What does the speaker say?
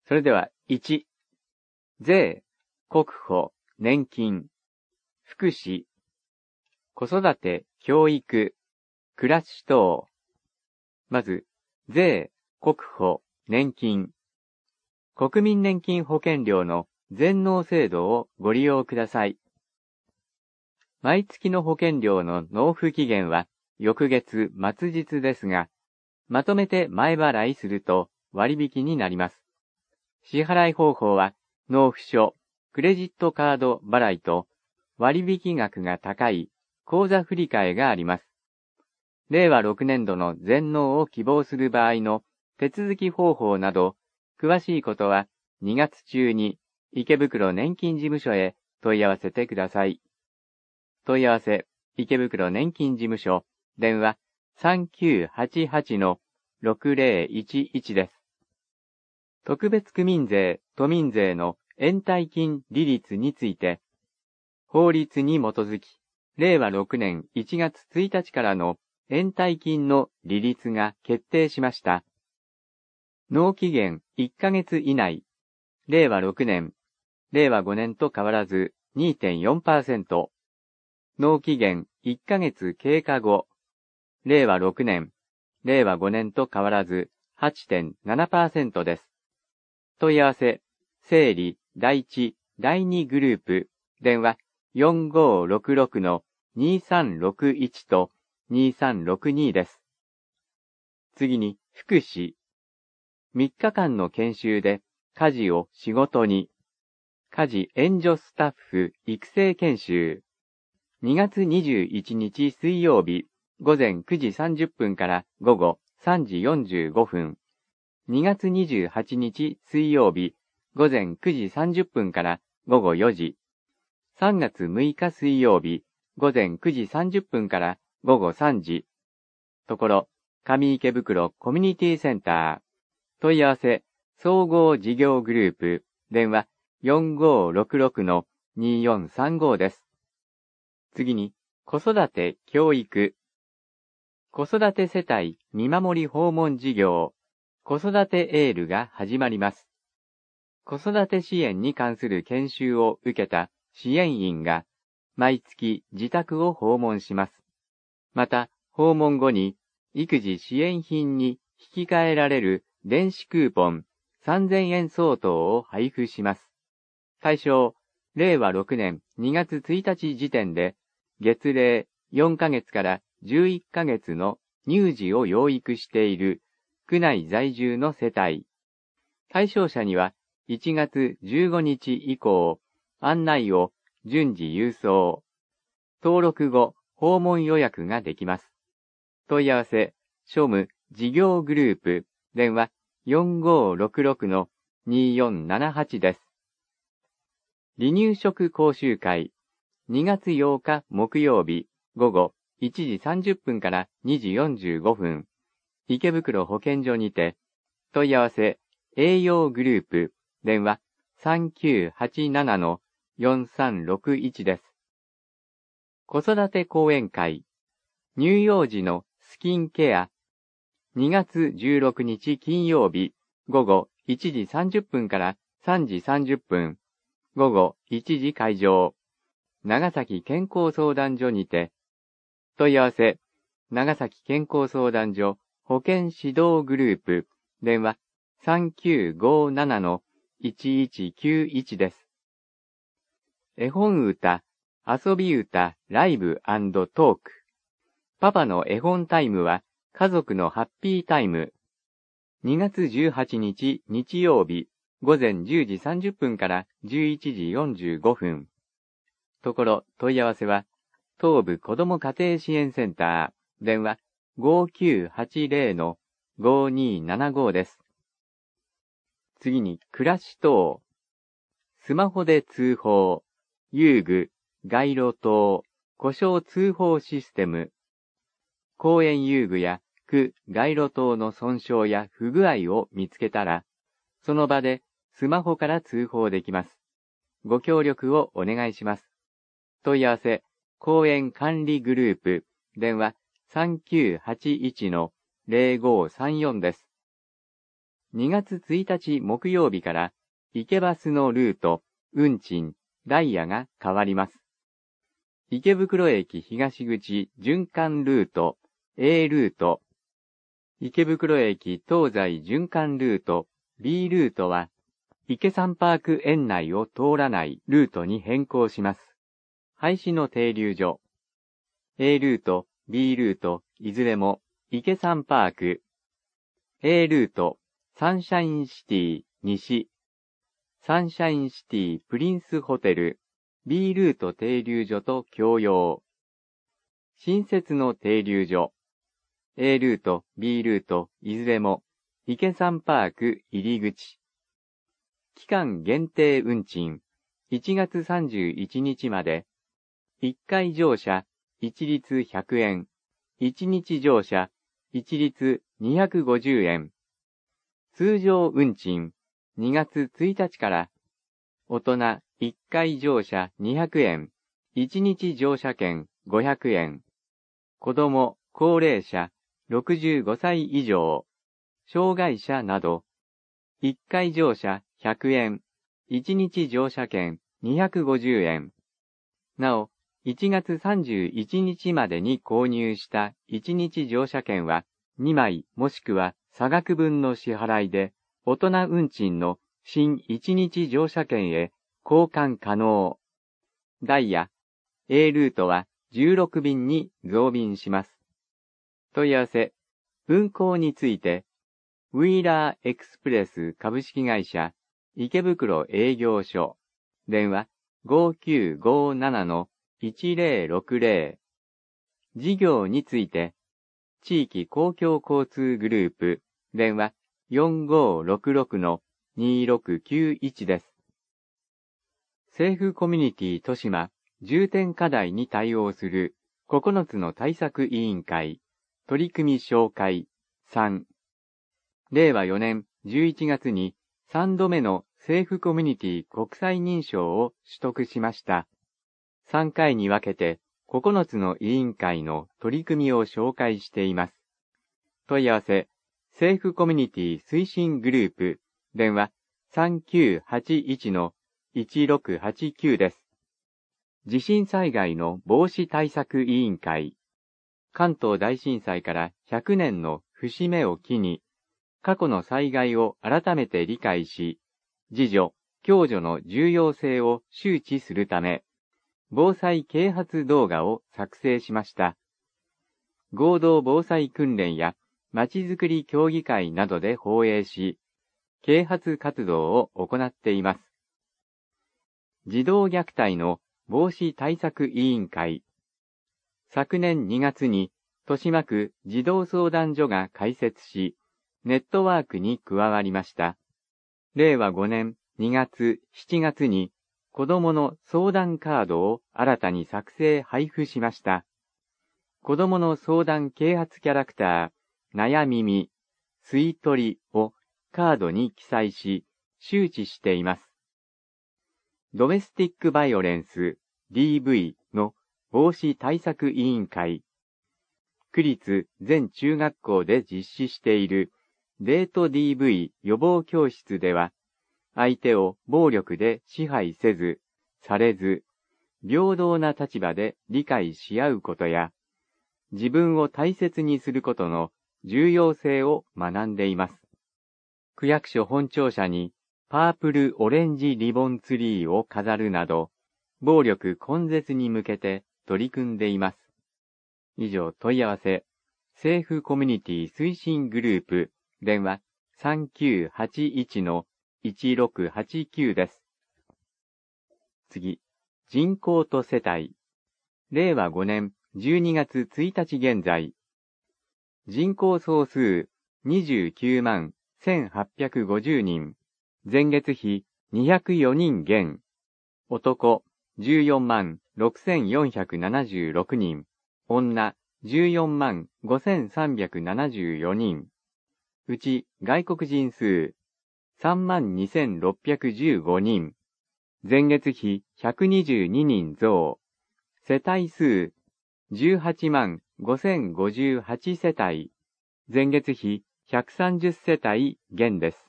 それでは、1、税、国保、年金、福祉、子育て、教育、暮らし等。まず、税、国保、年金。国民年金保険料の全納制度をご利用ください。毎月の保険料の納付期限は翌月末日ですが、まとめて前払いすると割引になります。支払い方法は納付書、クレジットカード払いと割引額が高い口座振替があります。令和6年度の全納を希望する場合の手続き方法など、詳しいことは2月中に池袋年金事務所へ問い合わせてください。問い合わせ、池袋年金事務所、電話 3988-6011 です。特別区民税、都民税の延滞金利率について、法律に基づき、令和6年1月1日からの延滞金の利率が決定しました。納期限1ヶ月以内、令和6年、令和5年と変わらず 2.4%、納期限1ヶ月経過後、令和6年、令和5年と変わらず 8.7% です。問い合わせ、整理、第1、第2グループ、電話 4566-2361 と2362です。次に、福祉。3日間の研修で家事を仕事に。家事援助スタッフ育成研修。2月21日水曜日、午前9時30分から午後3時45分。2月28日水曜日、午前9時30分から午後4時。3月6日水曜日、午前9時30分から午後3時。ところ、上池袋コミュニティセンター。問い合わせ、総合事業グループ、電話 4566-2435 です。次に、子育て教育。子育て世帯見守り訪問事業、子育てエールが始まります。子育て支援に関する研修を受けた支援員が、毎月自宅を訪問します。また、訪問後に、育児支援品に引き換えられる電子クーポン3000円相当を配布します。対象、令和6年2月1日時点で、月齢4ヶ月から11ヶ月の乳児を養育している区内在住の世帯。対象者には1月15日以降、案内を順次郵送。登録後、訪問予約ができます。問い合わせ、庶務事業グループ、電話 4566-2478 です。離乳食講習会、2月8日木曜日、午後1時30分から2時45分、池袋保健所にて、問い合わせ、栄養グループ、電話 3987-4361 です。子育て講演会、乳幼児のスキンケア、2月16日金曜日、午後1時30分から3時30分、午後1時会場、長崎健康相談所にて、問い合わせ、長崎健康相談所保健指導グループ、電話 3957-1191 です。絵本歌、遊び歌、ライブ&トーク。パパの絵本タイムは家族のハッピータイム。2月18日日曜日、午前10時30分から11時45分。ところ問い合わせは、東部子ども家庭支援センター、電話 5980-5275 です。次に、暮らし等。スマホで通報、遊具、街路灯、故障通報システム。公園遊具や区街路灯の損傷や不具合を見つけたら、その場でスマホから通報できます。ご協力をお願いします。問い合わせ、公園管理グループ、電話 3981-0534 です。 2月1日木曜日から池バスのルート、運賃、ダイヤが変わります。池袋駅東口循環ルート、A ルート、池袋駅東西循環ルート、B ルートは、池サンパーク園内を通らないルートに変更します。廃止の停留所。A ルート、B ルート、いずれも、池サンパーク。A ルート、サンシャインシティ、西。サンシャインシティ、プリンスホテル。B ルート停留所と共用。新設の停留所。A ルート、B ルート、いずれも、池サンパーク入り口。期間限定運賃、1月31日まで。1回乗車、一律100円。1日乗車、一律250円。通常運賃、2月1日から、大人1回乗車200円。1日乗車券500円。子供、高齢者、65歳以上、障害者など、1回乗車100円、1日乗車券250円。なお、1月31日までに購入した1日乗車券は2枚もしくは差額分の支払いで、大人運賃の新1日乗車券へ交換可能。ダイヤ、A ルートは16便に増便します。問い合わせ、運行について、ウィーラーエクスプレス株式会社池袋営業所、電話 5957-1060。事業について、地域公共交通グループ、電話 4566-2691 です。政府コミュニティ豊島重点課題に対応する9つの対策委員会、取り組み紹介3。令和4年11月に3度目の政府コミュニティ国際認証を取得しました。3回に分けて9つの委員会の取り組みを紹介しています。問い合わせ、政府コミュニティ推進グループ、電話 3981-1689 です。地震災害の防止対策委員会。関東大震災から100年の節目を機に、過去の災害を改めて理解し、自助、共助の重要性を周知するため、防災啓発動画を作成しました。合同防災訓練やまちづくり協議会などで放映し、啓発活動を行っています。児童虐待の防止対策委員会。昨年2月に豊島区児童相談所が開設し、ネットワークに加わりました。令和5年2月、7月に子どもの相談カードを新たに作成配布しました。子どもの相談啓発キャラクター、悩みみ、吸い取りをカードに記載し、周知しています。ドメスティックバイオレンス、DV の防止対策委員会。区立全中学校で実施しているデート DV 予防教室では、相手を暴力で支配せず、されず、平等な立場で理解し合うことや、自分を大切にすることの重要性を学んでいます。区役所本庁舎にパープルオレンジリボンツリーを飾るなど、暴力根絶に向けて取り組んでいます。以上問い合わせ、政府コミュニティ推進グループ、電話 3981-1689 です。次、人口と世帯。令和5年12月1日現在。人口総数29万1850人。前月比204人減。男14万6476人。女14万5374人。うち外国人数3万2615人。前月比122人増。世帯数18万5058世帯。前月比130世帯減です。